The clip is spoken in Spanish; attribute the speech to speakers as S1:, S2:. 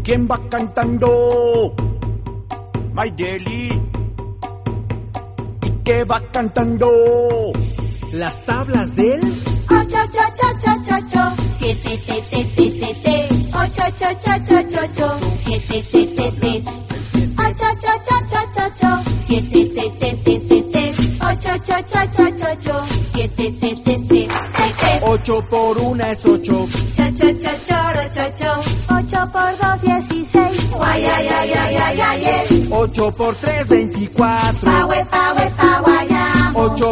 S1: ¿Quién va cantando? Mayeli. ¿Y qué va cantando?
S2: Las tablas del
S3: 8, 7, 8, 7, 7,
S1: 8 por 1 es 8.
S3: 8 por 2, 16.
S1: 8 por 3, 24. 8